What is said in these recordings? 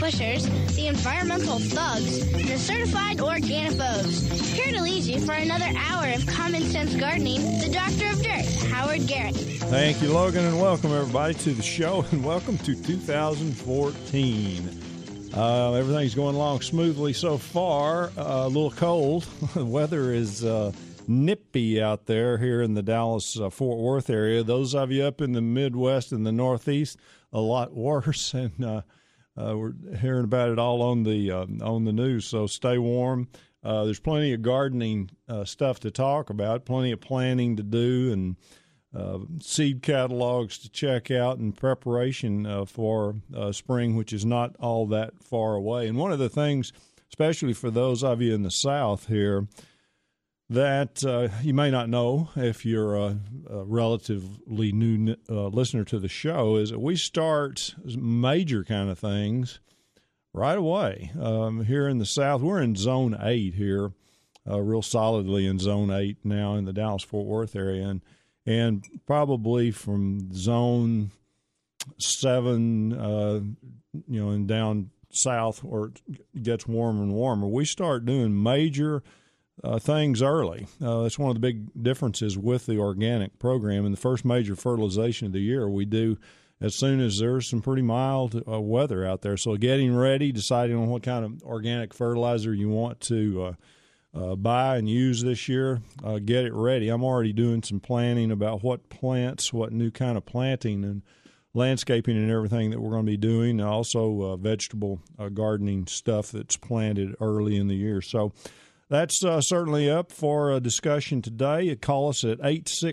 pushers, the environmental thugs, and the certified organiphobes. Here to lead you for another hour of common sense gardening, the Doctor of Dirt, Howard Garrett. Thank you, Logan, and welcome everybody to the show, and welcome to 2014. Everything's going along smoothly so far. A little cold. The weather is nippy out there here in the Dallas-Fort Worth area. Those of you up in the Midwest and the Northeast, a lot worse, and we're hearing about it all on the news. So stay warm. There's plenty of gardening stuff to talk about, plenty of planting to do, and seed catalogs to check out in preparation for spring, which is not all that far away. And one of the things, especially for those of you in the South here, that you may not know if you're a relatively new listener to the show, is that we start major kind of things right away. Here in the South, we're in Zone 8 here, real solidly in Zone 8 now in the Dallas-Fort Worth area, and probably from Zone 7, and down south where it gets warmer and warmer, we start doing major things early. That's one of the big differences with the organic program. And the first major fertilization of the year we do as soon as there's some pretty mild weather out there. So getting ready, deciding on what kind of organic fertilizer you want to buy and use this year, get it ready. I'm already doing some planning about what plants, what new kind of planting and landscaping and everything that we're going to be doing. Also vegetable gardening stuff that's planted early in the year. So that's certainly up for a discussion today. You call us at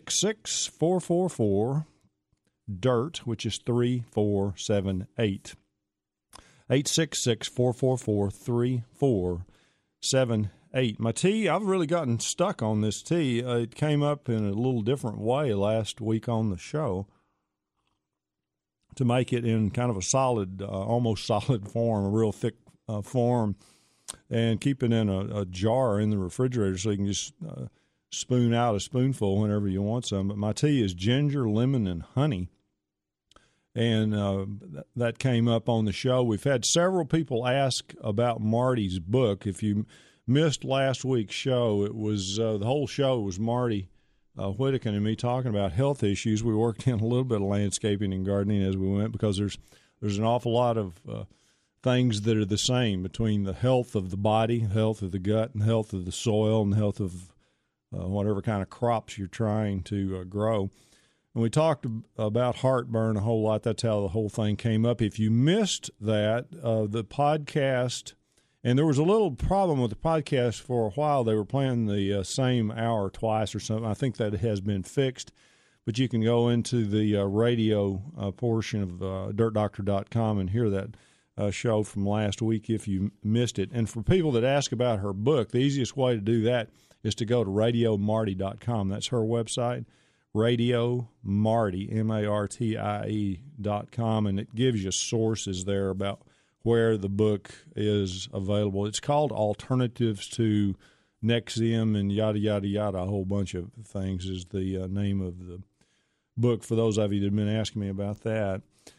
866-444-DIRT, which is 3478. 866-444-3478. My tea, I've really gotten stuck on this tea. It came up in a little different way last week on the show to make it in kind of a solid, almost solid form, a real thick form, and keep it in a jar in the refrigerator so you can just spoon out a spoonful whenever you want some. But my tea is ginger, lemon, and honey. And that came up on the show. We've had several people ask about Marty's book. If you missed last week's show, it was the whole show was Marty Whittaker and me talking about health issues. We worked in a little bit of landscaping and gardening as we went, because there's an awful lot of things that are the same between the health of the body, health of the gut, and health of the soil, and health of whatever kind of crops you're trying to grow. And we talked about heartburn a whole lot. That's how the whole thing came up. If you missed that, the podcast, and there was a little problem with the podcast for a while. They were playing the same hour twice or something. I think that has been fixed. But you can go into the radio portion of dirtdoctor.com and hear that show from last week if you missed it. And for people that ask about her book, the easiest way to do that is to go to radiomartie.com. That's her website, radiomartie, MARTIE.com, and it gives you sources there about where the book is available. It's called Alternatives to Nexium and yada, yada, yada. A whole bunch of things is the name of the book, for those of you that have been asking me about that.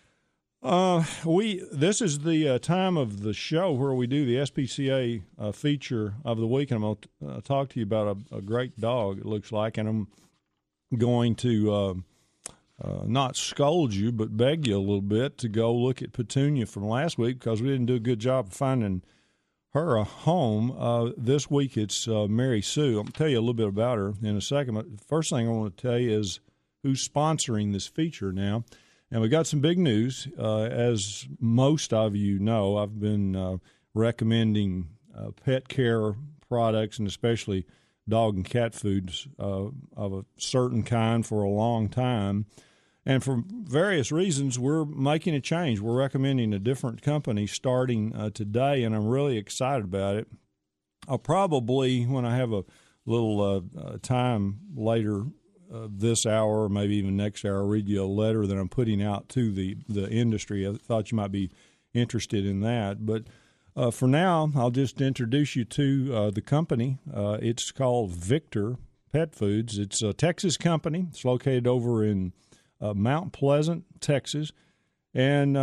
This is the time of the show where we do the SPCA feature of the week, and I'm going to talk to you about a great dog, it looks like, and I'm going to not scold you, but beg you a little bit to go look at Petunia from last week, because we didn't do a good job of finding her a home. This week it's Mary Sue. I'll tell you a little bit about her in a second, but the first thing I want to tell you is who's sponsoring this feature now. And we got some big news. As most of you know, I've been recommending pet care products, and especially dog and cat foods of a certain kind for a long time. And for various reasons, we're making a change. We're recommending a different company starting today, and I'm really excited about it. I'll probably, when I have a little time later this hour, or maybe even next hour, read you a letter that I'm putting out to the industry. I thought you might be interested in that. But for now, I'll just introduce you to the company. It's called Victor Pet Foods. It's a Texas company. It's located over in Mount Pleasant, Texas. And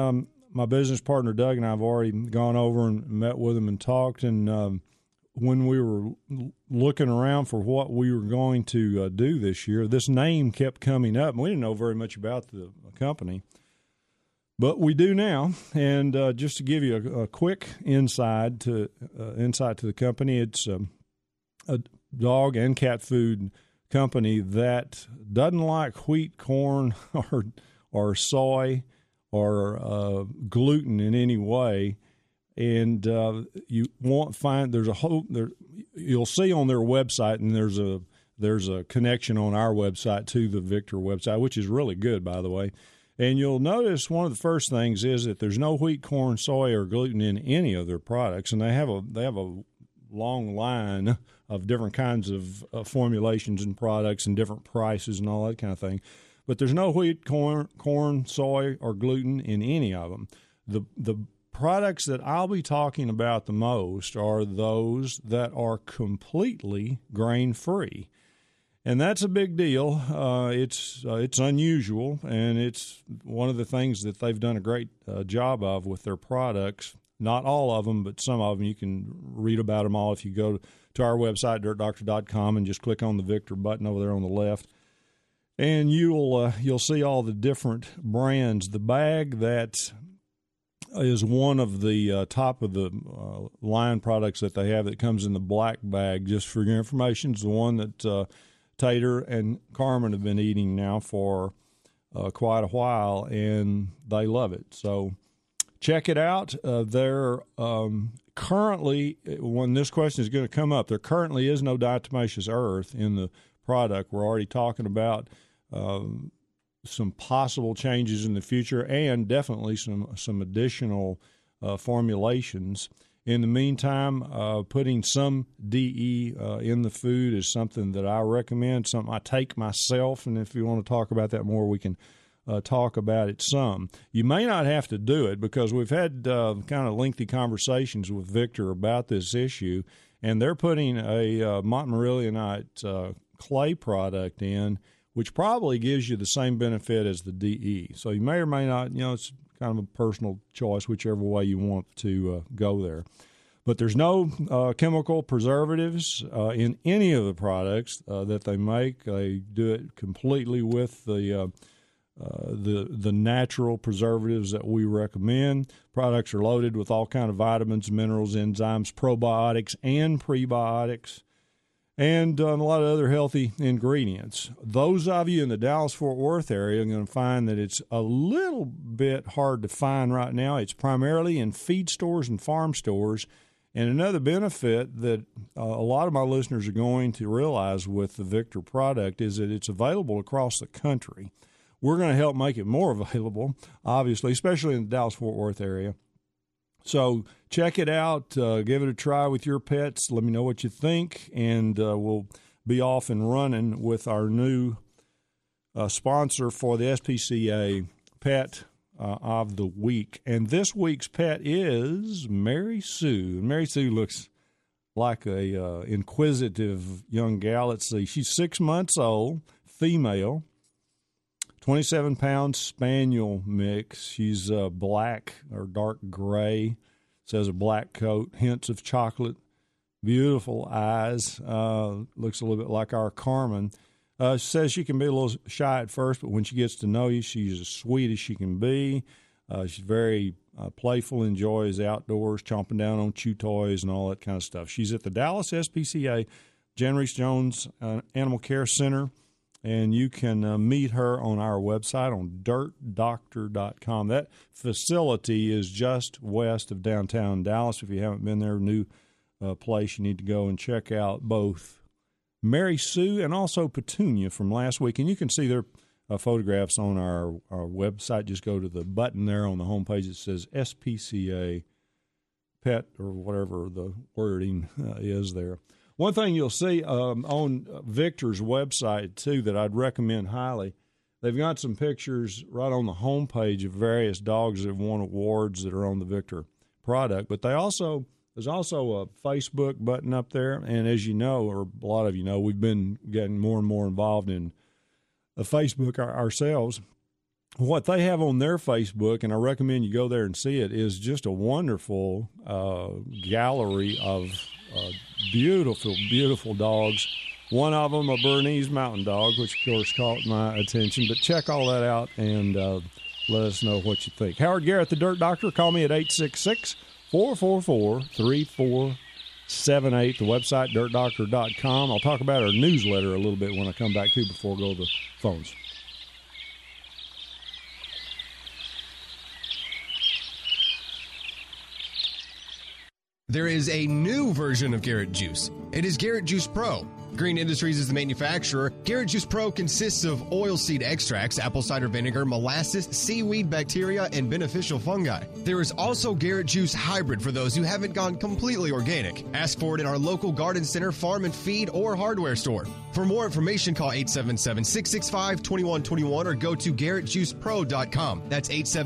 my business partner Doug and I have already gone over and met with them and talked. And when we were looking around for what we were going to do this year, this name kept coming up. And we didn't know very much about the company, but we do now. And just to give you a quick insight to the company, it's a dog and cat food company that doesn't like wheat, corn, or soy or gluten in any way. And you won't find you'll see on their website, and there's a connection on our website to the Victor website, which is really good, by the way. And you'll notice one of the first things is that there's no wheat, corn, soy, or gluten in any of their products, and they have a long line of different kinds of formulations and products and different prices and all that kind of thing. But there's no wheat, corn, soy, or gluten in any of them. The products that I'll be talking about the most are those that are completely grain-free. And that's a big deal. It's unusual, and it's one of the things that they've done a great job of with their products. Not all of them, but some of them. You can read about them all if you go to our website, dirtdoctor.com, and just click on the Victor button over there on the left. And you'll see all the different brands. The bag that is one of the top of the line products that they have that comes in the black bag, just for your information, is the one that Tater and Carmen have been eating now for quite a while, and they love it. So check it out. They're currently, when this question is going to come up, there currently is no diatomaceous earth in the product. We're already talking about some possible changes in the future, and definitely some additional formulations. In the meantime, putting some DE in the food is something that I recommend, something I take myself, and if you want to talk about that more, we can talk about it some. You may not have to do it, because we've had kind of lengthy conversations with Victor about this issue, and they're putting a Montmorillonite clay product in, which probably gives you the same benefit as the DE. So you may or may not, it's kind of a personal choice, whichever way you want to go there. But there's no chemical preservatives in any of the products that they make. They do it completely with the natural preservatives that we recommend. Products are loaded with all kinds of vitamins, minerals, enzymes, probiotics, and prebiotics, and a lot of other healthy ingredients. Those of you in the Dallas-Fort Worth area are going to find that it's a little bit hard to find right now. It's primarily in feed stores and farm stores. And another benefit that a lot of my listeners are going to realize with the Victor product is that it's available across the country. We're going to help make it more available, obviously, especially in the Dallas-Fort Worth area. So check it out. Give it a try with your pets. Let me know what you think, and we'll be off and running with our new sponsor for the SPCA Pet of the Week. And this week's pet is Mary Sue. Mary Sue looks like a inquisitive young gal. Let's see. She's 6 months old, female, 27-pound spaniel mix. She's black or dark gray. Says a black coat, hints of chocolate, beautiful eyes. Looks a little bit like our Carmen. Says she can be a little shy at first, but when she gets to know you, she's as sweet as she can be. She's very playful, enjoys outdoors, chomping down on chew toys and all that kind of stuff. She's at the Dallas SPCA, Jan Reese Jones Animal Care Center. And you can meet her on our website on dirtdoctor.com. That facility is just west of downtown Dallas. If you haven't been there, new place, you need to go and check out both Mary Sue and also Petunia from last week. And you can see their photographs on our website. Just go to the button there on the homepage that says SPCA Pet or whatever the wording is there. One thing you'll see on Victor's website, too, that I'd recommend highly, they've got some pictures right on the homepage of various dogs that have won awards that are on the Victor product. But there's also a Facebook button up there. And as you know, or a lot of you know, we've been getting more and more involved in Facebook ourselves. what they have on their Facebook, and I recommend you go there and see it, is just a wonderful gallery of beautiful, beautiful dogs. One of them, a Bernese Mountain Dog, which, of course, caught my attention. But check all that out and let us know what you think. Howard Garrett, the Dirt Doctor. Call me at 866-444-3478. The website, dirtdoctor.com. I'll talk about our newsletter a little bit when I come back, too, before I go to the phones. There is a new version of Garrett Juice. It is Garrett Juice Pro. Green Industries is the manufacturer. Garrett Juice Pro consists of oilseed extracts, apple cider vinegar, molasses, seaweed bacteria, and beneficial fungi. There is also Garrett Juice Hybrid for those who haven't gone completely organic. Ask for it in our local garden center, farm and feed, or hardware store. For more information, call 877-665-2121 or go to GarrettJuicePro.com. That's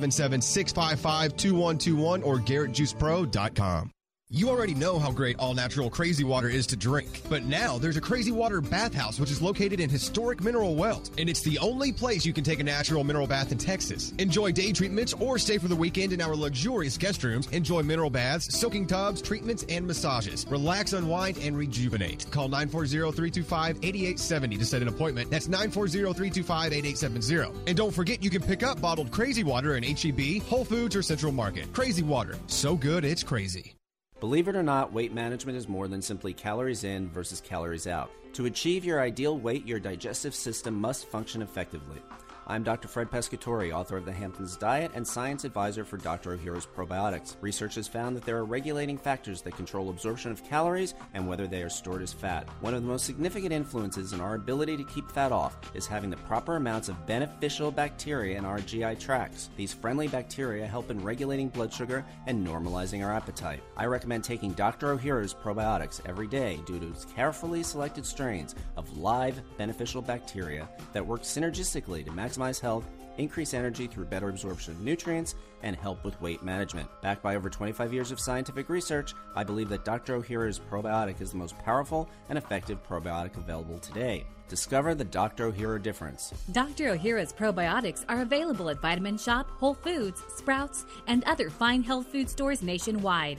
877-655-2121 or GarrettJuicePro.com. You already know how great all-natural Crazy Water is to drink, but now there's a Crazy Water bathhouse which is located in historic Mineral Wells, and it's the only place you can take a natural mineral bath in Texas. Enjoy day treatments or stay for the weekend in our luxurious guest rooms. Enjoy mineral baths, soaking tubs, treatments, and massages. Relax, unwind, and rejuvenate. Call 940-325-8870 to set an appointment. That's 940-325-8870. And don't forget, you can pick up bottled Crazy Water in H-E-B, Whole Foods, or Central Market. Crazy Water. So good, it's crazy. Believe it or not, weight management is more than simply calories in versus calories out. To achieve your ideal weight, your digestive system must function effectively. I'm Dr. Fred Pescatori, author of The Hamptons Diet and science advisor for Dr. Ohhira's Probiotics. Research has found that there are regulating factors that control absorption of calories and whether they are stored as fat. One of the most significant influences in our ability to keep fat off is having the proper amounts of beneficial bacteria in our GI tracts. These friendly bacteria help in regulating blood sugar and normalizing our appetite. I recommend taking Dr. Ohhira's Probiotics every day due to its carefully selected strains of live beneficial bacteria that work synergistically to maximize health, increase energy through better absorption of nutrients, and help with weight management. Backed by over 25 years of scientific research, I believe that Dr. Ohhira's Probiotic is the most powerful and effective probiotic available today. Discover the Dr. Ohhira difference. Dr. Ohhira's Probiotics are available at Vitamin Shoppe, Whole Foods, Sprouts, and other fine health food stores nationwide.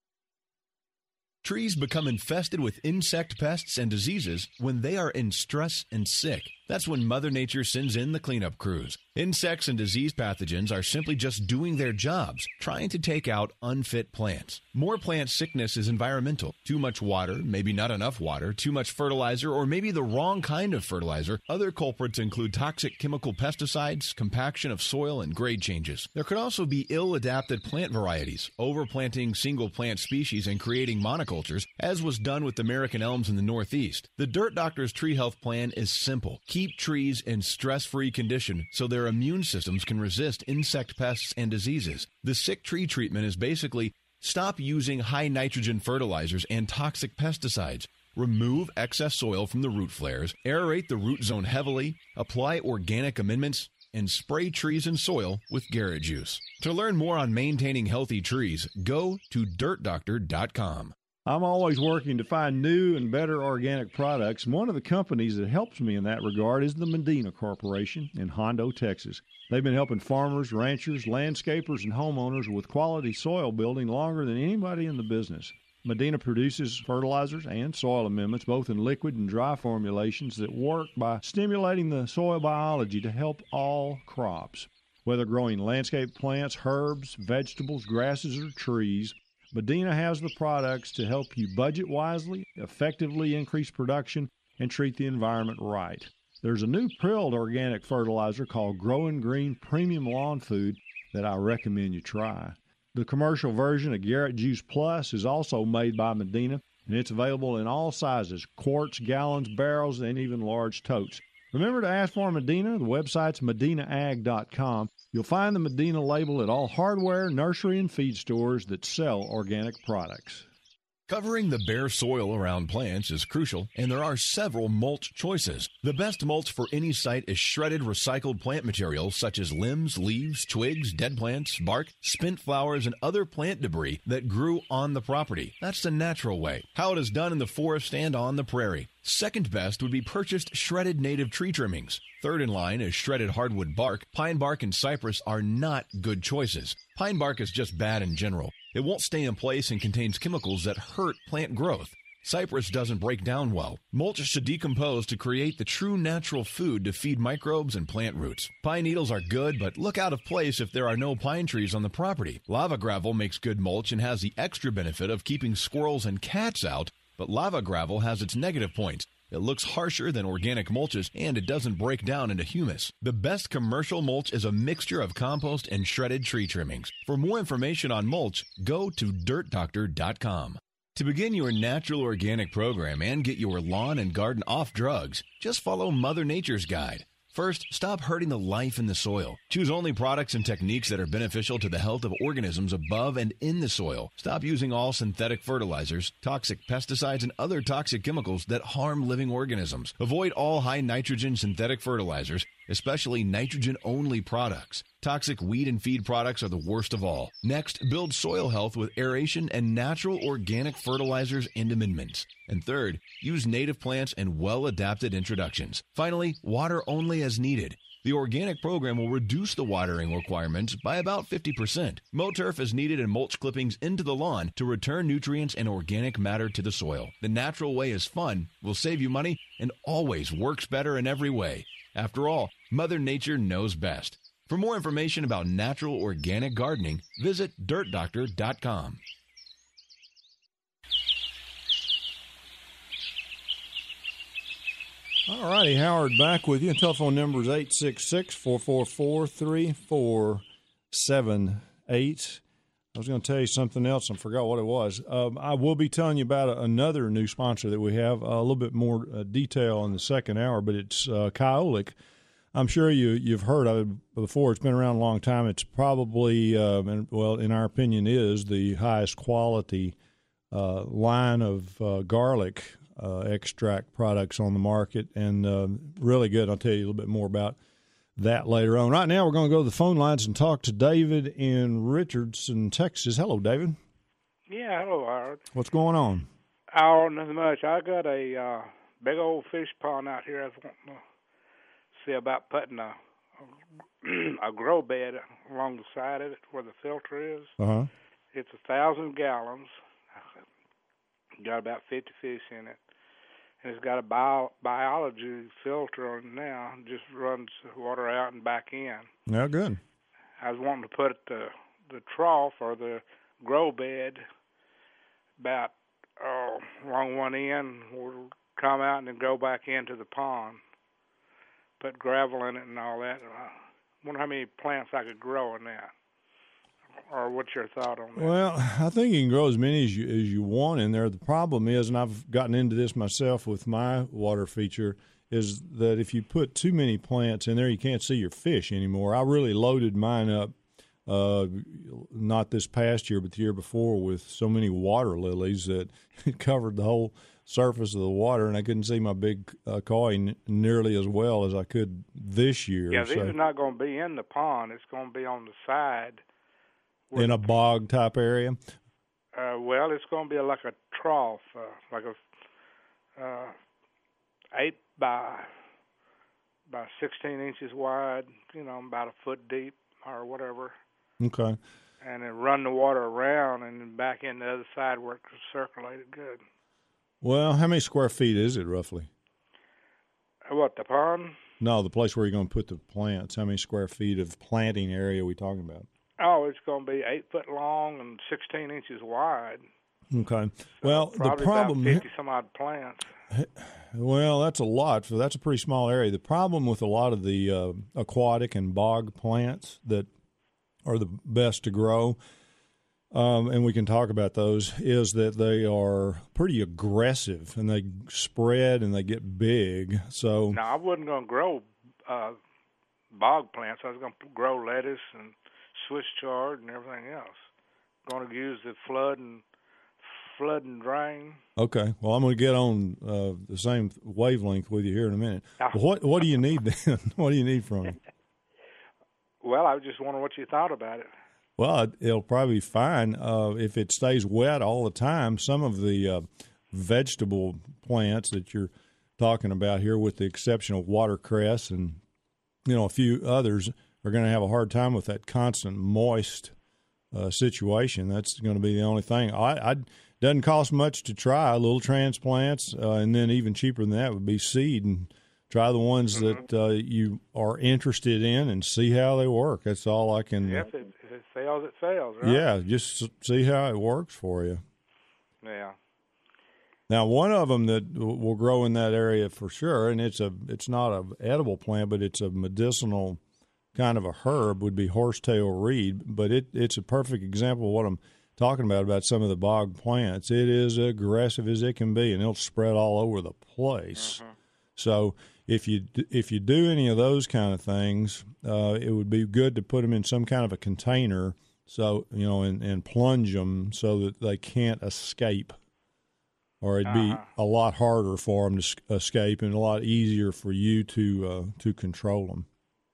Trees become infested with insect pests and diseases when they are in stress and sick. That's when Mother Nature sends in the cleanup crews. Insects and disease pathogens are simply just doing their jobs, trying to take out unfit plants. More plant sickness is environmental. Too much water, maybe not enough water, too much fertilizer, or maybe the wrong kind of fertilizer. Other culprits include toxic chemical pesticides, compaction of soil, and grade changes. There could also be ill-adapted plant varieties, overplanting single plant species and creating monocultures, as was done with American elms in the Northeast. The Dirt Doctor's Tree Health Plan is simple. Keep trees in stress-free condition so their immune systems can resist insect pests and diseases. The sick tree treatment is basically stop using high nitrogen fertilizers and toxic pesticides. Remove excess soil from the root flares, aerate the root zone heavily, apply organic amendments, and spray trees and soil with Garrett Juice. To learn more on maintaining healthy trees, go to dirtdoctor.com. I'm always working to find new and better organic products. One of the companies that helps me in that regard is the Medina Corporation in Hondo, Texas. They've been helping farmers, ranchers, landscapers, and homeowners with quality soil building longer than anybody in the business. Medina produces fertilizers and soil amendments, both in liquid and dry formulations, that work by stimulating the soil biology to help all crops. Whether growing landscape plants, herbs, vegetables, grasses, or trees, Medina has the products to help you budget wisely, effectively increase production, and treat the environment right. There's a new prilled organic fertilizer called Growing Green Premium Lawn Food that I recommend you try. The commercial version of Garrett Juice Plus is also made by Medina, and it's available in all sizes, quarts, gallons, barrels, and even large totes. Remember to ask for Medina. The website's medinaag.com. You'll find the Medina label at all hardware, nursery, and feed stores that sell organic products. Covering the bare soil around plants is crucial, and there are several mulch choices. The best mulch for any site is shredded recycled plant material such as limbs, leaves, twigs, dead plants, bark, spent flowers, and other plant debris that grew on the property. That's the natural way, how it is done in the forest and on the prairie. Second best would be purchased shredded native tree trimmings. Third in line is shredded hardwood bark. Pine bark and cypress are not good choices. Pine bark is just bad in general. It won't stay in place and contains chemicals that hurt plant growth. Cypress doesn't break down well. Mulch should decompose to create the true natural food to feed microbes and plant roots. Pine needles are good, but look out of place if there are no pine trees on the property. Lava gravel makes good mulch and has the extra benefit of keeping squirrels and cats out, but lava gravel has its negative points. It looks harsher than organic mulches, and it doesn't break down into humus. The best commercial mulch is a mixture of compost and shredded tree trimmings. For more information on mulch, go to dirtdoctor.com. To begin your natural organic program and get your lawn and garden off drugs, just follow Mother Nature's guide. First, stop hurting the life in the soil. Choose only products and techniques that are beneficial to the health of organisms above and in the soil. Stop using all synthetic fertilizers, toxic pesticides, and other toxic chemicals that harm living organisms. Avoid all high nitrogen synthetic fertilizers, especially nitrogen-only products. Toxic weed and feed products are the worst of all. Next, build soil health with aeration and natural organic fertilizers and amendments. And third, use native plants and well-adapted introductions. Finally, water only as needed. The organic program will reduce the watering requirements by about 50%. Mow turf is needed and mulch clippings into the lawn to return nutrients and organic matter to the soil. The natural way is fun, will save you money, and always works better in every way. After all, Mother Nature knows best. For more information about natural organic gardening, visit dirtdoctor.com. All righty, Howard back with you. Telephone number is 866-444-3478. I was going to tell you something else. I forgot what it was. I will be telling you about another new sponsor that we have, a little bit more detail in the second hour, but it's Kyolic. I'm sure you've heard of it before. It's been around a long time. It's probably, in our opinion, is the highest quality line of garlic extract products on the market, and really good. I'll tell you a little bit more about that later on. Right now, we're going to go to the phone lines and talk to David in Richardson, Texas. Hello, David. Yeah, hello, Howard. What's going on? Oh, nothing much. I got a big old fish pond out here. I was wanting to see about putting a grow bed along the side of it where the filter is. Uh-huh. It's 1,000 gallons. Got about 50 fish in it. And it's got a biology filter on it now. It just runs water out and back in. Yeah, good. I was wanting to put the trough or the grow bed about along one end, will come out and then go back into the pond. Put gravel in it and all that. I wonder how many plants I could grow in that. Or what's your thought on that? Well, I think you can grow as many as you want in there. The problem is, and I've gotten into this myself with my water feature, is that if you put too many plants in there, you can't see your fish anymore. I really loaded mine up, not this past year, but the year before, with so many water lilies that it covered the whole surface of the water, and I couldn't see my big koi nearly as well as I could this year. Yeah, these are not going to be in the pond. It's going to be on the side. In a bog type area? Well, it's going to be like a trough, like a 8 by 16 inches wide, about a foot deep or whatever. Okay. And then run the water around and then back in the other side where it can circulate it good. Well, how many square feet is it roughly? What, the pond? No, the place where you're going to put the plants. How many square feet of planting area are we talking about? Oh, it's going to be 8 foot long and 16 inches wide. Okay. So well, the problem about 50 some odd plants. Well, that's a lot. That's a pretty small area. The problem with a lot of the aquatic and bog plants that are the best to grow, and we can talk about those, is that they are pretty aggressive and they spread and they get big. So now I wasn't going to grow bog plants. I was going to grow lettuce and Swiss chard and everything else. Going to use the flood and flood and drain. Okay. Well, I'm going to get on the same wavelength with you here in a minute. What do you need then? What do you need from me? Well, I was just wondering what you thought about it. Well, it'll probably be fine if it stays wet all the time. Some of the vegetable plants that you're talking about here, with the exception of watercress and a few others, are going to have a hard time with that constant moist situation. That's going to be the only thing. Doesn't cost much to try little transplants, and then even cheaper than that would be seed, and try the ones that you are interested in and see how they work. That's all I can. If it fails, it fails. Right? Yeah, just see how it works for you. Yeah. Now, one of them that will grow in that area for sure, and it's not an edible plant, but it's a medicinal kind of a herb, would be horsetail reed. But it's a perfect example of what I'm talking about some of the bog plants. It is aggressive as it can be, and it'll spread all over the place. Mm-hmm. So if you do any of those kind of things, it would be good to put them in some kind of a container, so and plunge them so that they can't escape. Or it'd be a lot harder for them to escape, and a lot easier for you to control them.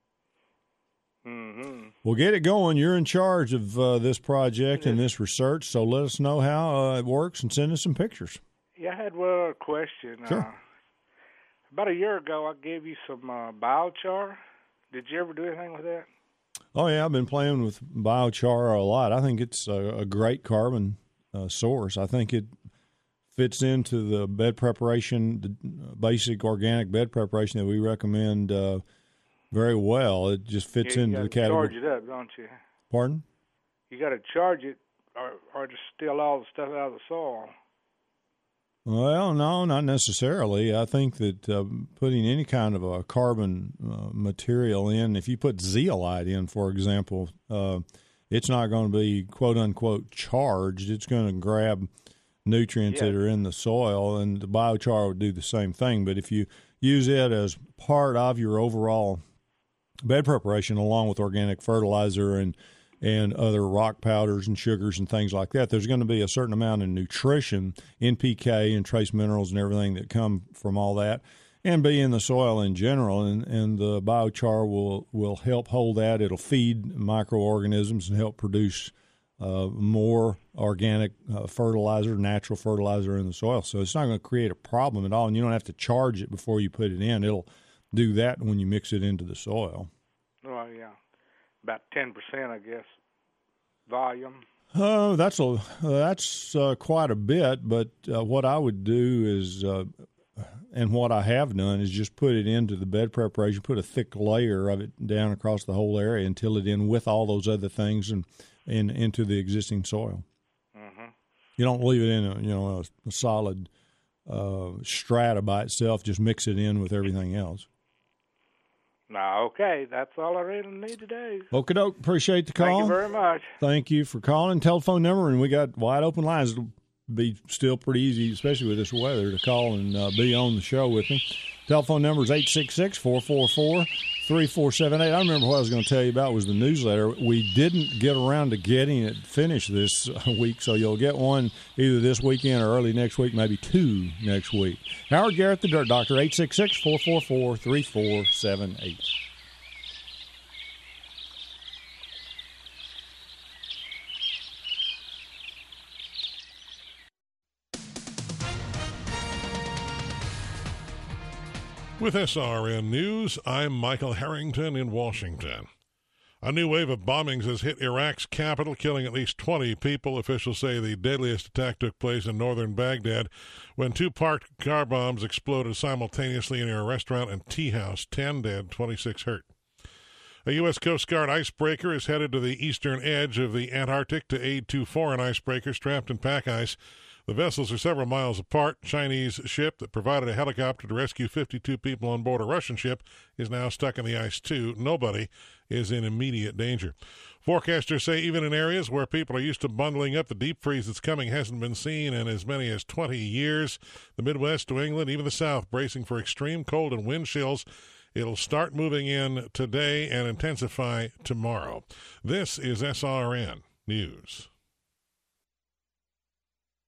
Mm-hmm. Well, get it going. You're in charge of this project and this research, so let us know how it works and send us some pictures. Yeah, I had one question. Sure. About a year ago, I gave you some biochar. Did you ever do anything with that? Oh, yeah, I've been playing with biochar a lot. I think it's a great carbon source. I think it fits into the bed preparation, the basic organic bed preparation that we recommend very well. It just fits into the category. You got to charge it up, don't you? Pardon? You got to charge it or just steal all the stuff out of the soil. Well, no, not necessarily. I think that putting any kind of a carbon material in, if you put zeolite in, for example, it's not going to be quote-unquote charged. It's going to grab nutrients that are in the soil, and the biochar would do the same thing. But if you use it as part of your overall bed preparation, along with organic fertilizer and other rock powders and sugars and things like that, there's going to be a certain amount of nutrition, NPK and trace minerals and everything that come from all that, and be in the soil in general. And the biochar will help hold that. It'll feed microorganisms and help produce more organic fertilizer, natural fertilizer in the soil. So it's not going to create a problem at all, and you don't have to charge it before you put it in. It'll do that when you mix it into the soil. Well, yeah, about 10%, I guess, volume. That's quite a bit, but what I would do is, and what I have done, is just put it into the bed preparation, put a thick layer of it down across the whole area, and till it in with all those other things and into the existing soil. Mm-hmm. You don't leave it in a solid strata by itself. Just mix it in with everything else. No, okay. That's all I really need today. Okie doke. Appreciate the call. Thank you very much. Thank you for calling. Telephone number, and we got wide open lines. It'll be still pretty easy, especially with this weather, to call and be on the show with me. Telephone number is 866-444-3478. I remember what I was going to tell you about was the newsletter. We didn't get around to getting it finished this week, so you'll get one either this weekend or early next week, maybe two next week. Howard Garrett, the Dirt Doctor, 866-444-3478. With SRN News, I'm Michael Harrington in Washington. A new wave of bombings has hit Iraq's capital, killing at least 20 people. Officials say the deadliest attack took place in northern Baghdad when two parked car bombs exploded simultaneously near a restaurant and tea house. 10 dead, 26 hurt. A U.S. Coast Guard icebreaker is headed to the eastern edge of the Antarctic to aid two foreign icebreakers trapped in pack ice. The vessels are several miles apart. Chinese ship that provided a helicopter to rescue 52 people on board a Russian ship is now stuck in the ice, too. Nobody is in immediate danger. Forecasters say even in areas where people are used to bundling up, the deep freeze that's coming hasn't been seen in as many as 20 years. The Midwest, New England, even the South, bracing for extreme cold and wind chills. It'll start moving in today and intensify tomorrow. This is SRN News.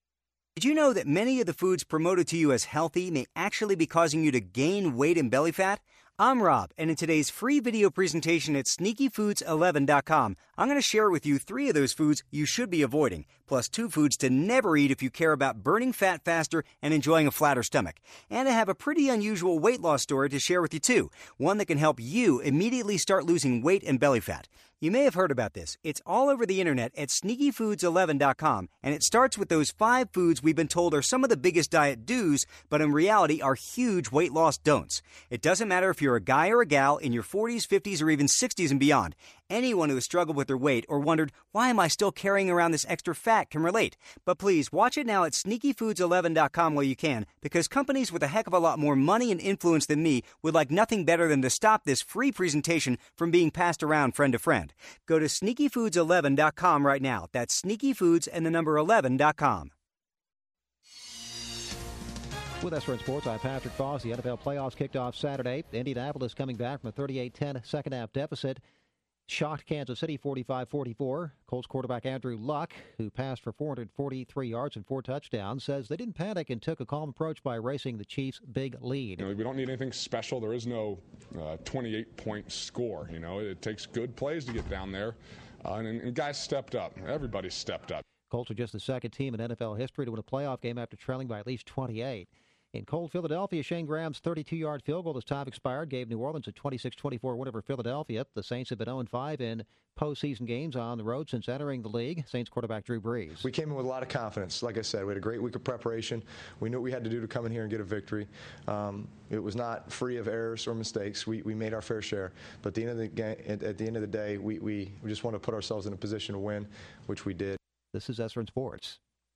Did you know that many of the foods promoted to you as healthy may actually be causing you to gain weight and belly fat? I'm Rob, and in today's free video presentation at sneakyfoods11.com, I'm going to share with you 3 of those foods you should be avoiding, plus 2 foods to never eat if you care about burning fat faster and enjoying a flatter stomach. And I have a pretty unusual weight loss story to share with you too, one that can help you immediately start losing weight and belly fat. You may have heard about this. It's all over the internet at sneakyfoods11.com, and it starts with those 5 foods we've been told are some of the biggest diet do's, but in reality are huge weight loss don'ts. It doesn't matter if you're a guy or a gal in your 40s, 50s, or even 60s and beyond. Anyone who has struggled with their weight or wondered, why am I still carrying around this extra fat, can relate. But please, watch it now at sneakyfoods11.com while you can, because companies with a heck of a lot more money and influence than me would like nothing better than to stop this free presentation from being passed around friend to friend. Go to sneakyfoods11.com right now. That's sneakyfoods and the number 11.com. With SRN Sports, I'm Patrick Foss. The NFL playoffs kicked off Saturday. Indianapolis coming back from a 38-10 second-half deficit. Shocked Kansas City 45-44. Colts quarterback Andrew Luck, who passed for 443 yards and 4 touchdowns, says they didn't panic and took a calm approach by erasing the Chiefs' big lead. We don't need anything special. There is no 28-point score. It takes good plays to get down there, and guys stepped up. Everybody stepped up. Colts are just the second team in NFL history to win a playoff game after trailing by at least 28. In cold Philadelphia, Shane Graham's 32-yard field goal as time expired gave New Orleans a 26-24 win over Philadelphia. The Saints have been 0-5 in postseason games on the road since entering the league. Saints quarterback Drew Brees. We came in with a lot of confidence. Like I said, we had a great week of preparation. We knew what we had to do to come in here and get a victory. It was not free of errors or mistakes. We made our fair share. But at the end of the day, we just want to put ourselves in a position to win, which we did. This is SRN Sports.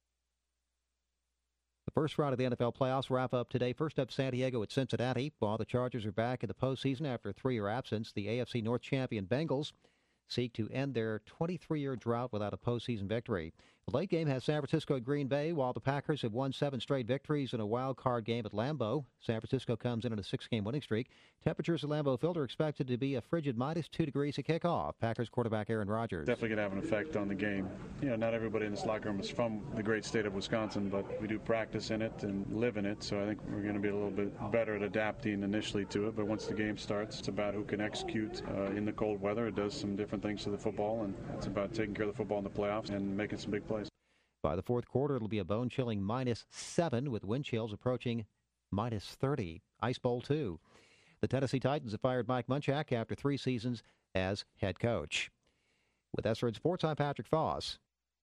The first round of the NFL playoffs wrap up today. First up, San Diego at Cincinnati. While the Chargers are back in the postseason after a 3-year absence, the AFC North champion Bengals seek to end their 23-year drought without a postseason victory. The late game has San Francisco at Green Bay, while the Packers have won 7 straight victories in a wild card game at Lambeau. San Francisco comes in on a 6-game winning streak. Temperatures at Lambeau Field are expected to be a frigid -2 degrees at kickoff. Packers quarterback Aaron Rodgers. Definitely going to have an effect on the game. Not everybody in this locker room is from the great state of Wisconsin, but we do practice in it and live in it, so I think we're going to be a little bit better at adapting initially to it. But once the game starts, it's about who can execute in the cold weather. It does some different things to the football, and it's about taking care of the football in the playoffs and making some big plays. By the fourth quarter, it'll be a bone-chilling -7 with wind chills approaching -30. Ice Bowl 2. The Tennessee Titans have fired Mike Munchak after 3 seasons as head coach. With SRN Sports, I'm Patrick Foss.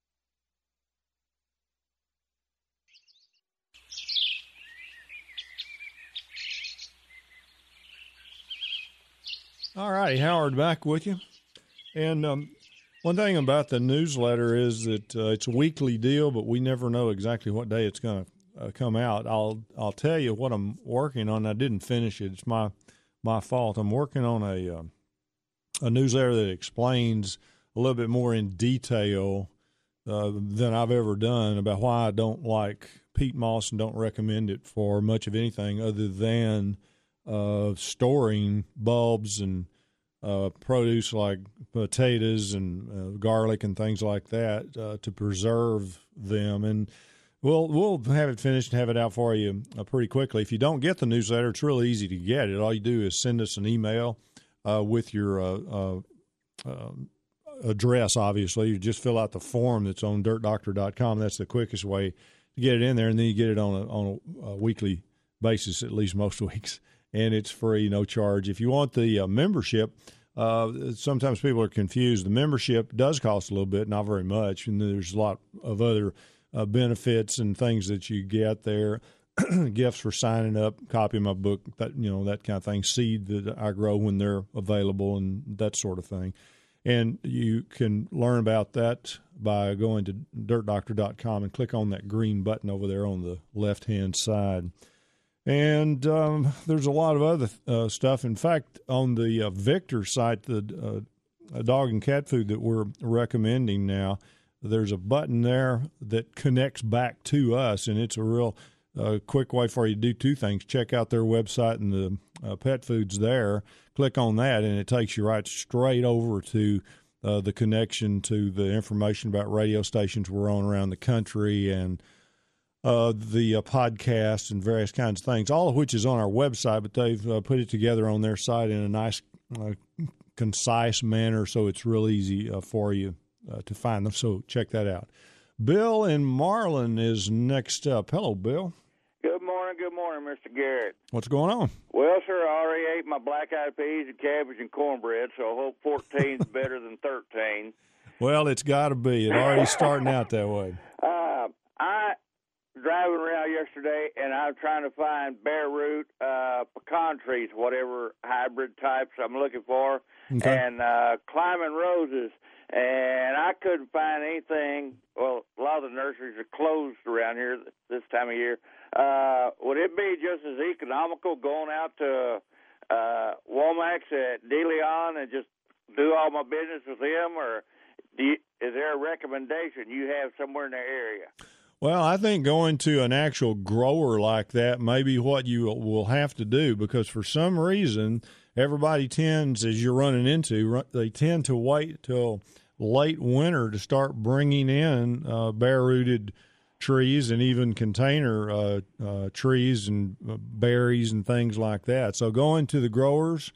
All righty, Howard, back with you. And one thing about the newsletter is that it's a weekly deal, but we never know exactly what day it's going to come out. I'll tell you what I'm working on. I didn't finish it. It's my fault. I'm working on a newsletter that explains a little bit more in detail than I've ever done about why I don't like peat moss and don't recommend it for much of anything other than storing bulbs and produce like potatoes and garlic and things like that to preserve them. And we'll have it finished and have it out for you pretty quickly. If you don't get the newsletter, it's really easy to get it. All you do is send us an email with your address, obviously. You just fill out the form that's on dirtdoctor.com. That's the quickest way to get it in there, and then you get it on a weekly basis, at least most weeks. And it's free, no charge. If you want the membership, sometimes people are confused. The membership does cost a little bit, not very much, and there's a lot of other benefits and things that you get there. Gifts for signing up, copy of my book, that kind of thing, seed that I grow when they're available, and that sort of thing. And you can learn about that by going to dirtdoctor.com and click on that green button over there on the left-hand side. And there's a lot of other stuff. In fact, on the Victor site, the dog and cat food that we're recommending now, there's a button there that connects back to us, and it's a real quick way for you to do 2 things. Check out their website and the pet foods there. Click on that, and it takes you right straight over to the connection to the information about radio stations we're on around the country and the podcast and various kinds of things, all of which is on our website, but they've put it together on their site in a nice, concise manner, so it's real easy for you to find them. So check that out. Bill in Marlin is next up. Hello, Bill. Good morning, Mr. Garrett. What's going on? Well, sir, I already ate my black-eyed peas and cabbage and cornbread, so I hope 14's better than 13. Well, it's got to be. It's already starting out that way. I driving around yesterday, and I'm trying to find bare root pecan trees, whatever hybrid types I'm looking for, and climbing roses. And I couldn't find anything. Well, a lot of the nurseries are closed around here this time of year. Would it be just as economical going out to Walmax at De Leon and just do all my business with them, or is there a recommendation you have somewhere in the area? Well, I think going to an actual grower like that may be what you will have to do, because for some reason everybody tends, as you're running into, they tend to wait till late winter to start bringing in bare-rooted trees and even container trees and berries and things like that. So going to the growers,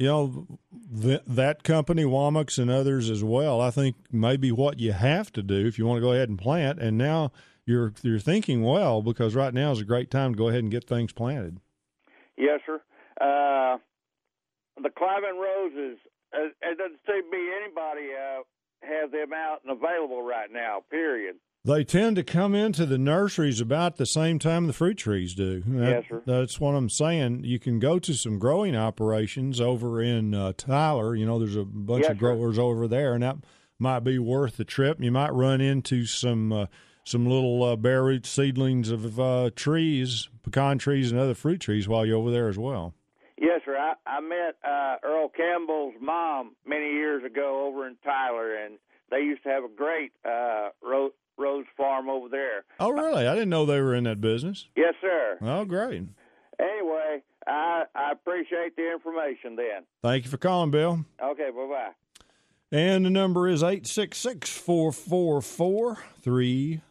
that company, Womax, and others as well, I think may be what you have to do if you want to go ahead and plant. And now you're thinking well, because right now is a great time to go ahead and get things planted. Yes, sir. The climbing roses, it doesn't seem to be anybody have them out and available right now, period. They tend to come into the nurseries about the same time the fruit trees do. Yes, sir. That's what I'm saying. You can go to some growing operations over in Tyler. There's a bunch of growers over there, and that might be worth the trip. You might run into some little bare root seedlings of trees, pecan trees, and other fruit trees while you're over there as well. Yes, sir. I met Earl Campbell's mom many years ago over in Tyler, and they used to have a great rose farm over there. Oh, really? I didn't know they were in that business. Yes, sir. Oh, great. Anyway, I appreciate the information then. Thank you for calling, Bill. Okay, bye-bye. And the number is 866-444-3478.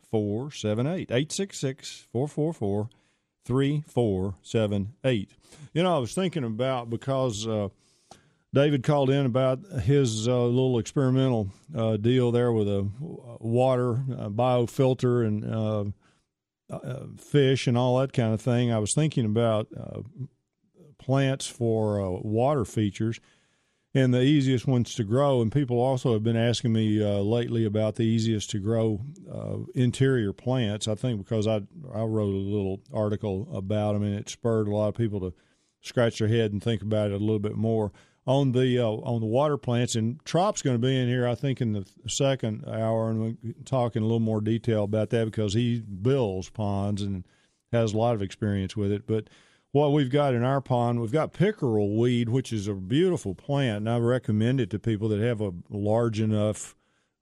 866-444-3478. I was thinking about, because David called in about his little experimental deal there with a water biofilter and fish and all that kind of thing. I was thinking about plants for water features and the easiest ones to grow. And people also have been asking me lately about the easiest to grow interior plants. I think because I wrote a little article about them, and it spurred a lot of people to scratch their head and think about it a little bit more. On the water plants, and Trop's going to be in here, I think, in the second hour, and we'll talk in a little more detail about that, because he builds ponds and has a lot of experience with it. But what we've got in our pond, we've got pickerel weed, which is a beautiful plant, and I recommend it to people that have a large enough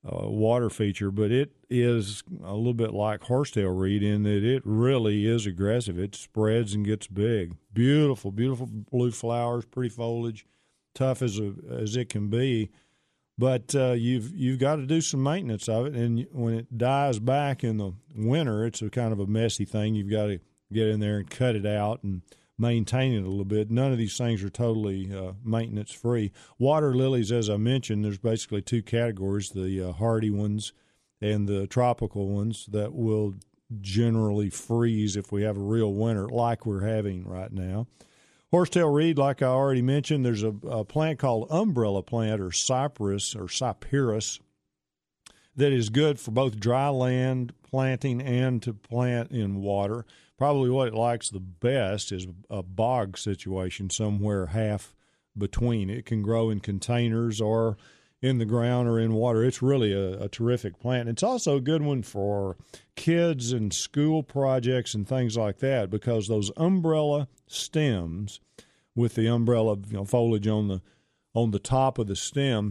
water feature. But it is a little bit like horsetail reed in that it really is aggressive. It spreads and gets big. Beautiful, beautiful blue flowers, pretty foliage, tough as it can be. But you've got to do some maintenance of it, and when it dies back in the winter, it's a kind of a messy thing. You've got to get in there and cut it out and maintain it a little bit. None of these things are totally maintenance-free. Water lilies, as I mentioned, there's basically two categories, the hardy ones and the tropical ones that will generally freeze if we have a real winter like we're having right now. Horsetail reed, like I already mentioned, there's a plant called umbrella plant or cypress or cyperus that is good for both dry land planting and to plant in water. Probably what it likes the best is a bog situation somewhere half between. It can grow in containers or in the ground or in water. It's really a terrific plant. It's also a good one for kids and school projects and things like that, because those umbrella stems with the umbrella foliage on the top of the stem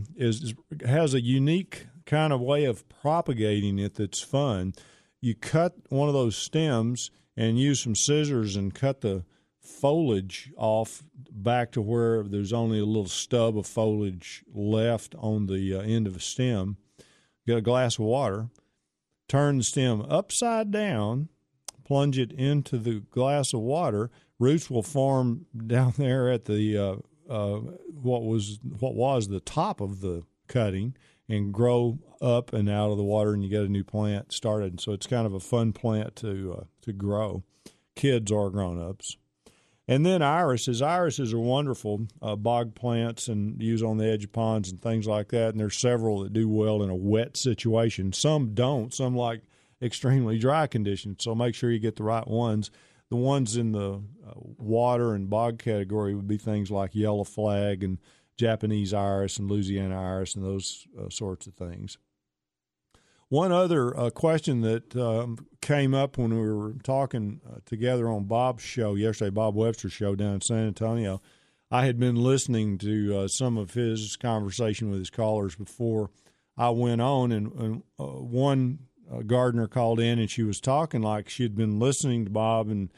has a unique kind of way of propagating it that's fun. You cut one of those stems and use some scissors and cut the foliage off back to where there's only a little stub of foliage left on the end of a stem. Get a glass of water, turn the stem upside down, plunge it into the glass of water, roots will form down there at the what was the top of the cutting and grow up and out of the water, and you get a new plant started. So it's kind of a fun plant to grow, kids or grown-ups. And then irises. Irises are wonderful bog plants and used on the edge of ponds and things like that. And there's several that do well in a wet situation. Some don't. Some like extremely dry conditions. So make sure you get the right ones. The ones in the water and bog category would be things like yellow flag and Japanese iris and Louisiana iris and those sorts of things. One other question that came up when we were talking together on Bob's show yesterday, Bob Webster's show down in San Antonio, I had been listening to some of his conversation with his callers before I went on, and one gardener called in, and she was talking like she had been listening to Bob and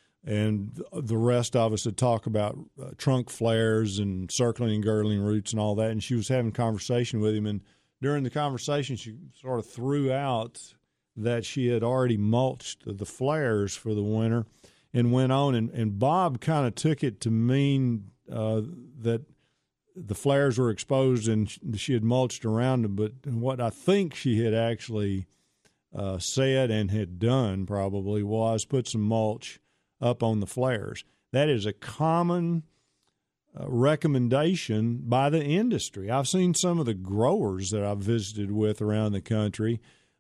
the rest of us had talked about trunk flares and circling and girdling roots and all that, and she was having conversation with him, and during the conversation, she sort of threw out that she had already mulched the flares for the winter and went on. And Bob kind of took it to mean that the flares were exposed and she had mulched around them. But what I think she had actually said and had done probably was put some mulch up on the flares. That is a common recommendation by the industry. I've seen some of the growers that I've visited with around the country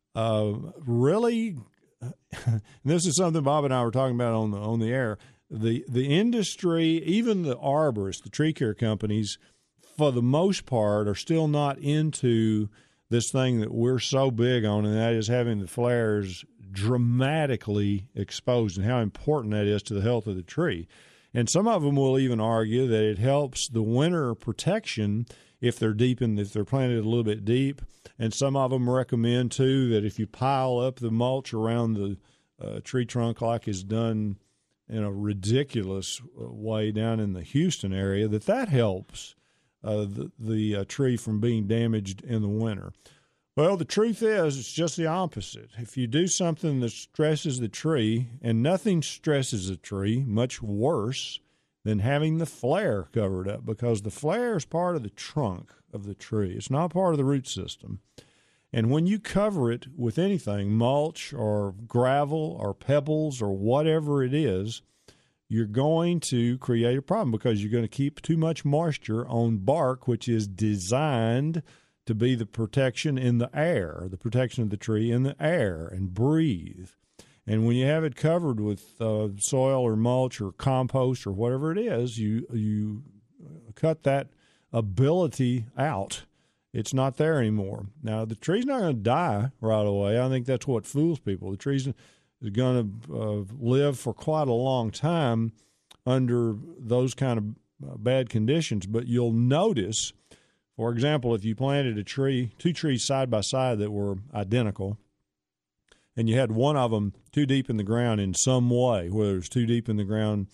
really, and this is something Bob and I were talking about on the air, the industry, even the arborists, the tree care companies, for the most part, are still not into this thing that we're so big on, and that is having the flares dramatically exposed and how important that is to the health of the tree. And some of them will even argue that it helps the winter protection if they're planted a little bit deep. And some of them recommend, too, that if you pile up the mulch around the tree trunk like is done in a ridiculous way down in the Houston area, that helps the tree from being damaged in the winter. Well, the truth is it's just the opposite. If you do something that stresses the tree, and nothing stresses a tree much worse than having the flare covered up, because the flare is part of the trunk of the tree. It's not part of the root system. And when you cover it with anything, mulch or gravel or pebbles or whatever it is, you're going to create a problem because you're going to keep too much moisture on bark, which is designed to be the protection in the air, the protection of the tree in the air, and breathe. And when you have it covered with soil or mulch or compost or whatever it is, you cut that ability out. It's not there anymore. Now, the tree's not going to die right away. I think that's what fools people. The tree's going to live for quite a long time under those kind of bad conditions. But you'll notice, for example, if you planted two trees side by side that were identical, and you had one of them too deep in the ground in some way, whether it was too deep in the ground,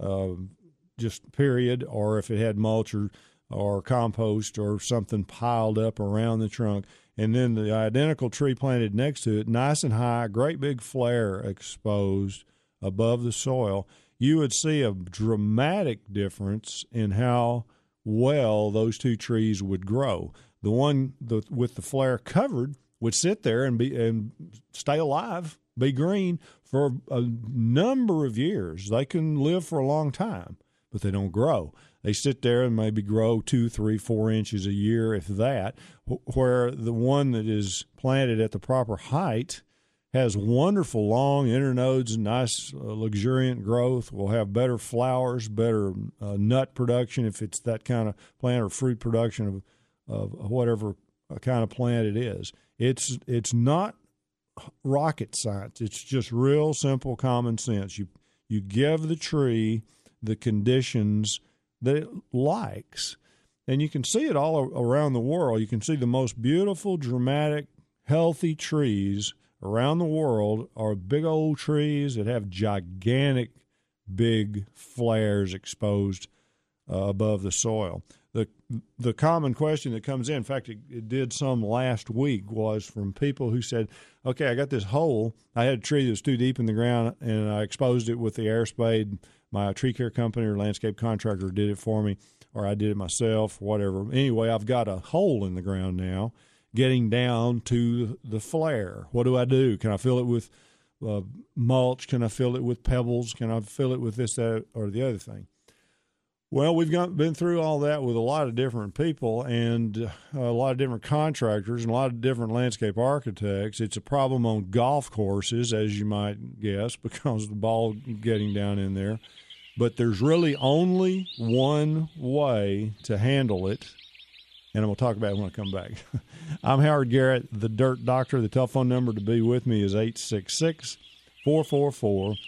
just period, or if it had mulch or compost or something piled up around the trunk, and then the identical tree planted next to it, nice and high, great big flare exposed above the soil, you would see a dramatic difference in how well those two trees would grow. The one with the flare covered would sit there and stay alive, be green for a number of years. They can live for a long time, but they don't grow. They sit there and maybe grow 2, 3, 4 inches a year, if that, where the one that is planted at the proper height has wonderful long internodes and nice luxuriant growth, will have better flowers, better nut production if it's that kind of plant, or fruit production of whatever kind of plant it is. It's not rocket science. It's just real simple common sense. You give the tree the conditions that it likes, and you can see it all around the world. You can see the most beautiful, dramatic, healthy trees around the world are big old trees that have gigantic, big flares exposed above the soil. the common question that comes in fact, it did some last week, was from people who said, okay, I got this hole. I had a tree that was too deep in the ground, and I exposed it with the air spade. My tree care company or landscape contractor did it for me, or I did it myself, whatever. Anyway, I've got a hole in the ground now getting down to the flare. What do? Can I fill it with mulch? Can I fill it with pebbles? Can I fill it with this, that, or the other thing? Well, we've been through all that with a lot of different people and a lot of different contractors and a lot of different landscape architects. It's a problem on golf courses, as you might guess, because of the ball getting down in there. But there's really only one way to handle it, and I'm going to talk about it when I come back. I'm Howard Garrett, the Dirt Doctor. The telephone number to be with me is 866-444-3478.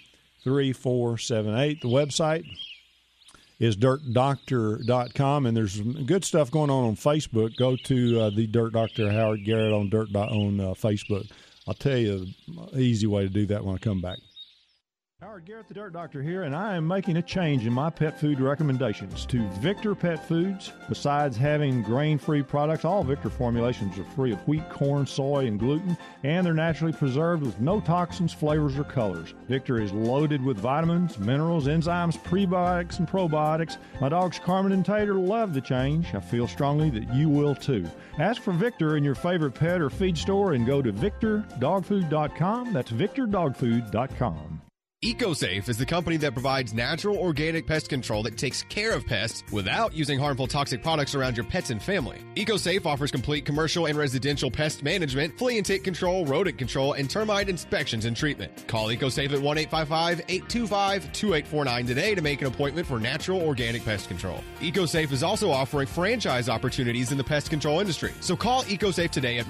The website is dirtdoctor.com, and there's some good stuff going on Facebook. Go to the Dirt Doctor Howard Garrett on Facebook. I'll tell you an easy way to do that when I come back. Howard Garrett, the Dirt Doctor here, and I am making a change in my pet food recommendations to Victor Pet Foods. Besides having grain-free products, all Victor formulations are free of wheat, corn, soy, and gluten, and they're naturally preserved with no toxins, flavors, or colors. Victor is loaded with vitamins, minerals, enzymes, prebiotics, and probiotics. My dogs Carmen and Tater love the change. I feel strongly that you will too. Ask for Victor in your favorite pet or feed store and go to victordogfood.com. That's victordogfood.com. EcoSafe is the company that provides natural organic pest control that takes care of pests without using harmful toxic products around your pets and family. EcoSafe offers complete commercial and residential pest management, flea and tick control, rodent control, and termite inspections and treatment. Call EcoSafe at 1-855-825-2849 today to make an appointment for natural organic pest control. EcoSafe is also offering franchise opportunities in the pest control industry. So call EcoSafe today at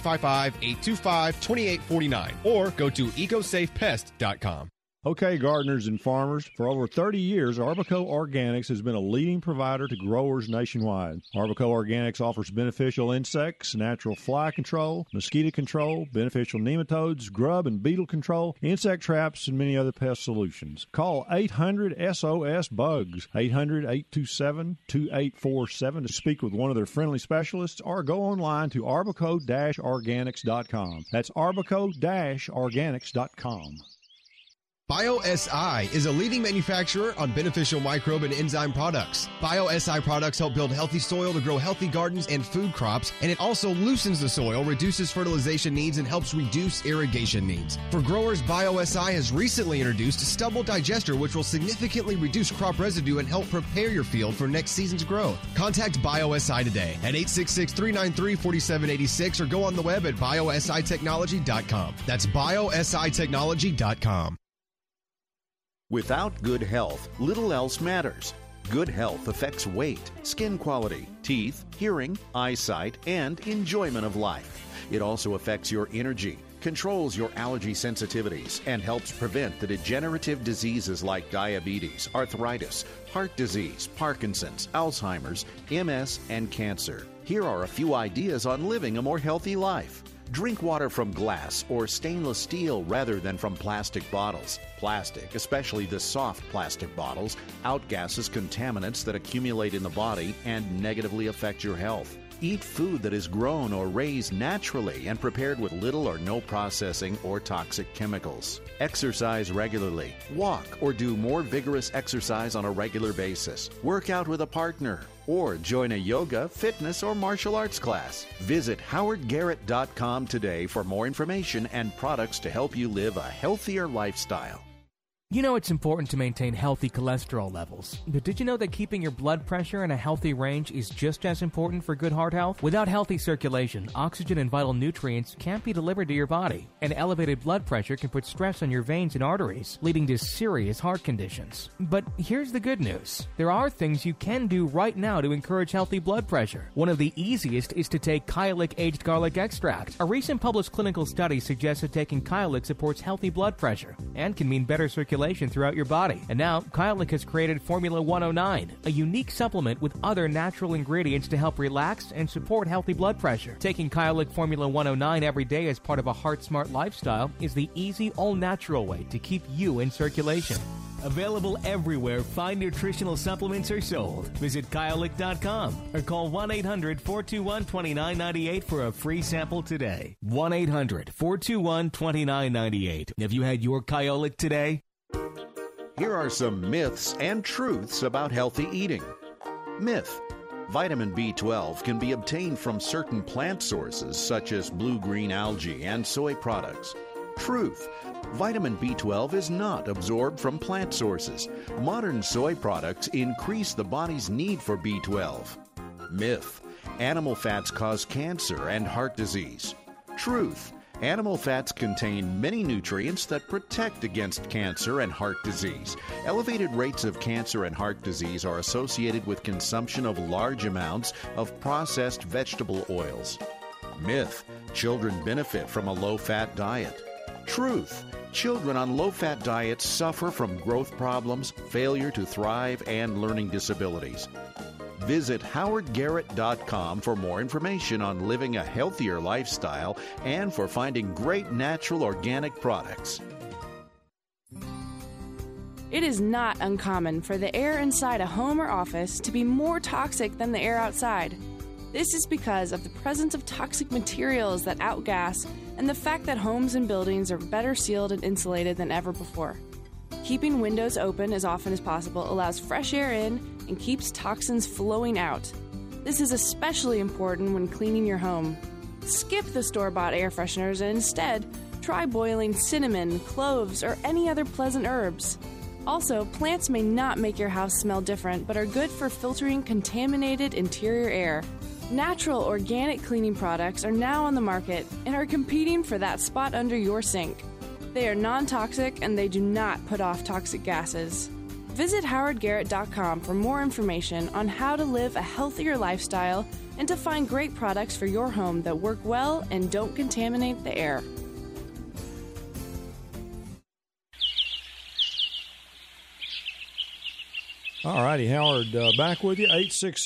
1-855-825-2849 or go to ecosafepest.com. Okay, gardeners and farmers, for over 30 years, Arbico Organics has been a leading provider to growers nationwide. Arbico Organics offers beneficial insects, natural fly control, mosquito control, beneficial nematodes, grub and beetle control, insect traps, and many other pest solutions. Call 800-SOS-BUGS, 800-827-2847 to speak with one of their friendly specialists, or go online to arbico-organics.com. That's arbico-organics.com. BioSI is a leading manufacturer on beneficial microbe and enzyme products. BioSI products help build healthy soil to grow healthy gardens and food crops, and it also loosens the soil, reduces fertilization needs, and helps reduce irrigation needs. For growers, BioSI has recently introduced Stubble Digester, which will significantly reduce crop residue and help prepare your field for next season's growth. Contact BioSI today at 866-393-4786 or go on the web at biositechnology.com. That's biositechnology.com. Without good health, little else matters. Good health affects weight, skin quality, teeth, hearing, eyesight, and enjoyment of life. It also affects your energy, controls your allergy sensitivities, and helps prevent the degenerative diseases like diabetes, arthritis, heart disease, Parkinson's, Alzheimer's, MS, and cancer. Here are a few ideas on living a more healthy life. Drink water from glass or stainless steel rather than from plastic bottles. Plastic, especially the soft plastic bottles, outgasses contaminants that accumulate in the body and negatively affect your health. Eat food that is grown or raised naturally and prepared with little or no processing or toxic chemicals. Exercise regularly. Walk or do more vigorous exercise on a regular basis. Work out with a partner. Or join a yoga, fitness, or martial arts class. Visit howardgarrett.com today for more information and products to help you live a healthier lifestyle. You know it's important to maintain healthy cholesterol levels, but did you know that keeping your blood pressure in a healthy range is just as important for good heart health? Without healthy circulation, oxygen and vital nutrients can't be delivered to your body, and elevated blood pressure can put stress on your veins and arteries, leading to serious heart conditions. But here's the good news. There are things you can do right now to encourage healthy blood pressure. One of the easiest is to take Kyolic aged garlic extract. A recent published clinical study suggests that taking Kyolic supports healthy blood pressure and can mean better circulation throughout your body. And now, Kyolic has created Formula 109, a unique supplement with other natural ingredients to help relax and support healthy blood pressure. Taking Kyolic Formula 109 every day as part of a heart-smart lifestyle is the easy, all-natural way to keep you in circulation. Available everywhere fine nutritional supplements are sold. Visit Kyolic.com or call 1-800-421-2998 for a free sample today. 1-800-421-2998. Have you had your Kyolic today? Here are some myths and truths about healthy eating. Myth: vitamin B12 can be obtained from certain plant sources such as blue-green algae and soy products. Truth: vitamin B12 is not absorbed from plant sources. Modern soy products increase the body's need for B12. Myth: animal fats cause cancer and heart disease. Truth: animal fats contain many nutrients that protect against cancer and heart disease. Elevated rates of cancer and heart disease are associated with consumption of large amounts of processed vegetable oils. Myth: children benefit from a low-fat diet. Truth: children on low-fat diets suffer from growth problems, failure to thrive, and learning disabilities. Visit howardgarrett.com for more information on living a healthier lifestyle and for finding great natural organic products. It is not uncommon for the air inside a home or office to be more toxic than the air outside. This is because of the presence of toxic materials that outgas and the fact that homes and buildings are better sealed and insulated than ever before. Keeping windows open as often as possible allows fresh air in and keeps toxins flowing out. This is especially important when cleaning your home. Skip the store-bought air fresheners and instead try boiling cinnamon, cloves, or any other pleasant herbs. Also, plants may not make your house smell different, but are good for filtering contaminated interior air. Natural organic cleaning products are now on the market and are competing for that spot under your sink. They are non-toxic and they do not put off toxic gases. Visit howardgarrett.com for more information on how to live a healthier lifestyle and to find great products for your home that work well and don't contaminate the air. All righty, Howard, back with you,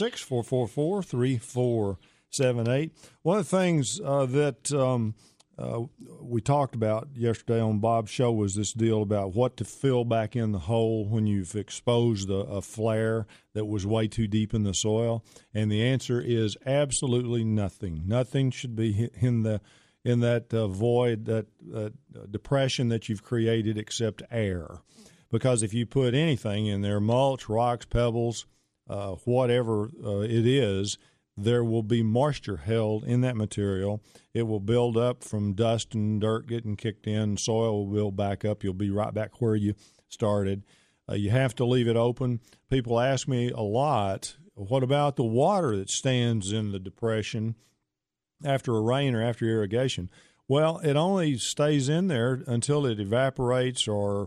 866-444-3478. One of the things that we talked about yesterday on Bob's show was this deal about what to fill back in the hole when you've exposed a flare that was way too deep in the soil, and the answer is absolutely nothing. Nothing should be in that void, that depression that you've created, except air. Because if you put anything in there, mulch, rocks, pebbles, whatever it is, there will be moisture held in that material. It will build up from dust and dirt getting kicked in. Soil will build back up. You'll be right back where you started. You have to leave it open. People ask me a lot, what about the water that stands in the depression after a rain or after irrigation? Well, it only stays in there until it evaporates or,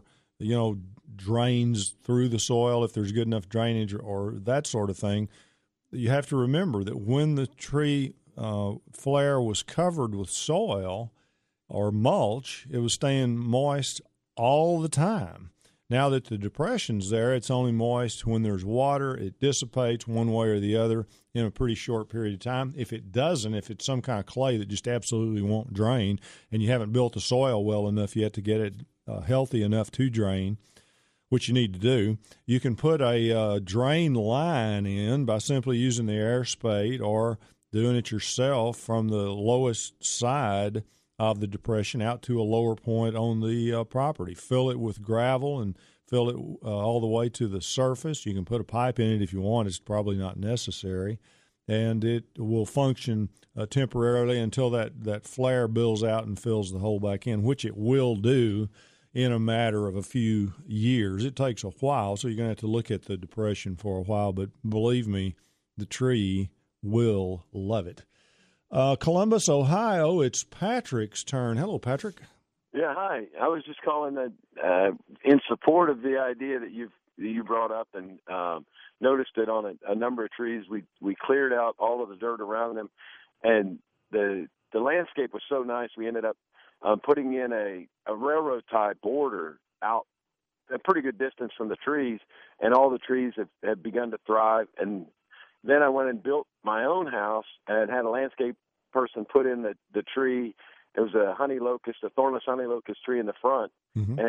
drains through the soil if there's good enough drainage or that sort of thing. You have to remember that when the tree flare was covered with soil or mulch, it was staying moist all the time. Now that the depression's there, it's only moist when there's water. It dissipates one way or the other in a pretty short period of time. If it doesn't, if it's some kind of clay that just absolutely won't drain and you haven't built the soil well enough yet to get it healthy enough to drain, which you need to do, you can put a drain line in by simply using the air spade or doing it yourself from the lowest side of the depression out to a lower point on the property. Fill it with gravel and fill it all the way to the surface. You can put a pipe in it if you want. It's probably not necessary. And it will function temporarily until that flare builds out and fills the hole back in, which it will do in a matter of a few years. It takes a while, so you're going to have to look at the depression for a while, but believe me, the tree will love it. Columbus, Ohio, it's Patrick's turn. Hello, Patrick. Yeah, hi. I was just calling in support of the idea that you brought up, and noticed that on a number of trees we cleared out all of the dirt around them, and the landscape was so nice we ended up putting in a railroad tie border out a pretty good distance from the trees, and all the trees have begun to thrive. And then I went and built my own house and had a landscape person put in the tree. It was a thornless honey locust tree in the front, and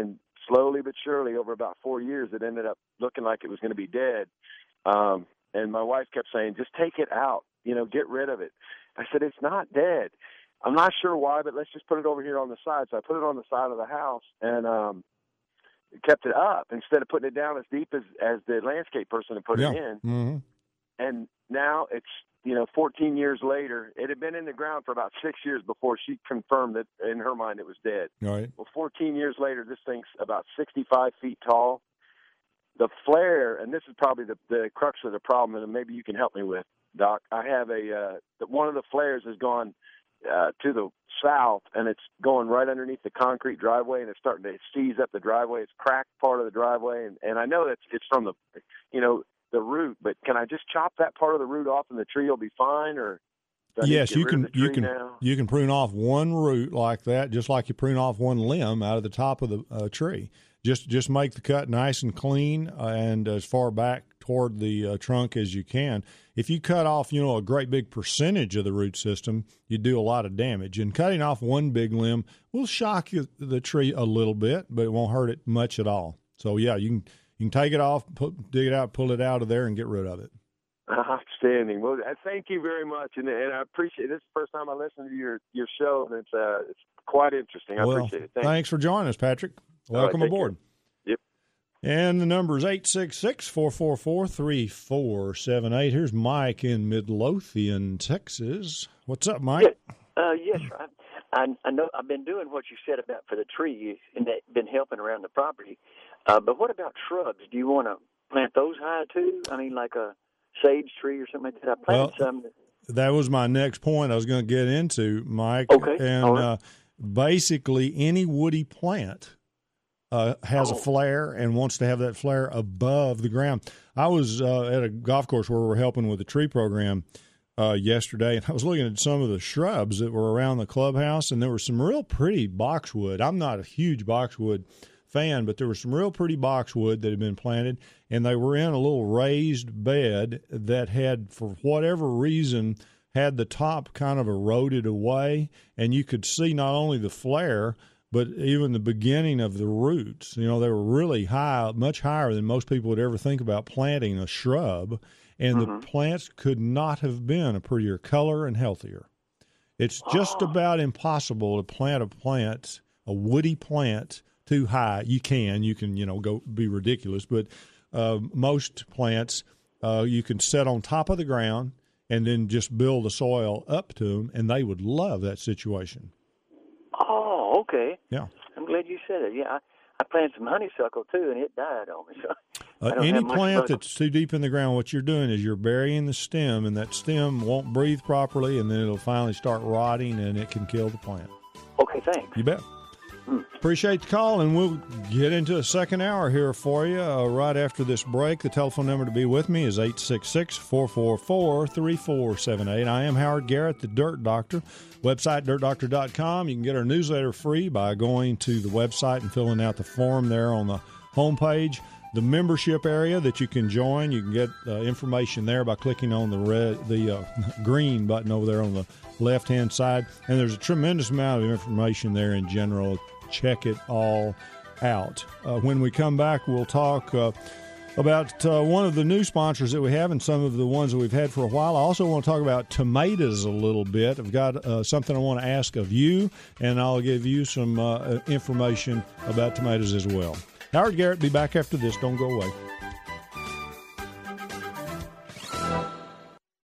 slowly but surely over about 4 years, it ended up looking like it was going to be dead. And my wife kept saying, just take it out, get rid of it. I said, it's not dead. I'm not sure why, but let's just put it over here on the side. So I put it on the side of the house and kept it up instead of putting it down as deep as the landscape person had put it in. Mm-hmm. And now it's, 14 years later, it had been in the ground for about 6 years before she confirmed that in her mind it was dead. All right. Well, 14 years later, this thing's about 65 feet tall. The flare, and this is probably the crux of the problem, and maybe you can help me with, Doc. I have one of the flares has gone to the south, and it's going right underneath the concrete driveway, and it's starting to seize up the driveway. It's cracked part of the driveway, and I know it's from the root, but can I just chop that part of the root off and the tree will be fine? Or yes, you can prune off one root like that, just like you prune off one limb out of the top of the tree. Just make the cut nice and clean and as far back toward the trunk as you can. If you cut off, a great big percentage of the root system, you do a lot of damage. And cutting off one big limb will shock the tree a little bit, but it won't hurt it much at all. So, yeah, you can take it off, dig it out, pull it out of there, and get rid of it. Outstanding. Well, thank you very much, and I appreciate it. This is the first time I listened to your show, and it's quite interesting. I appreciate it. Thanks for joining us, Patrick. Welcome aboard. Yep. And the number is 866-444-3478. Here's Mike in Midlothian, Texas. What's up, Mike? Yes, right. I know I've been doing what you said about for the trees, and that's been helping around the property. But what about shrubs? Do you want to plant those high too? I mean, like a sage tree or something like that. I planted some. That was my next point I was going to get into, Mike. Okay. And basically, any woody plant has a flare and wants to have that flare above the ground. I was at a golf course where we're helping with the tree program yesterday, and I was looking at some of the shrubs that were around the clubhouse, and there were some real pretty boxwood. I'm not a huge boxwood fan, but there was some real pretty boxwood that had been planted, and they were in a little raised bed that had, for whatever reason, had the top kind of eroded away, and you could see not only the flare, but even the beginning of the roots. They were really high, much higher than most people would ever think about planting a shrub, and the plants could not have been a prettier color and healthier. It's just about impossible to plant a woody plant, too high. You can, go be ridiculous, but most plants you can set on top of the ground and then just build the soil up to them, and they would love that situation. Oh, okay. Yeah. I'm glad you said it. Yeah, I planted some honeysuckle too, and it died on me. So any plant that's too deep in the ground, what you're doing is you're burying the stem, and that stem won't breathe properly, and then it'll finally start rotting, and it can kill the plant. Okay, thanks. You bet. Appreciate the call, and we'll get into a second hour here for you right after this break. The telephone number to be with me is 866-444-3478. I am Howard Garrett, the Dirt Doctor. Website, dirtdoctor.com. You can get our newsletter free by going to the website and filling out the form there on the homepage. The membership area that you can join, you can get information there by clicking on the green button over there on the left-hand side. And there's a tremendous amount of information there in general. Check it all out. When we come back, we'll talk about one of the new sponsors that we have and some of the ones that we've had for a while. I also want to talk about tomatoes a little bit. I've got something I want to ask of you, and I'll give you some information about tomatoes as well. Howard Garrett, be back after this. Don't go away.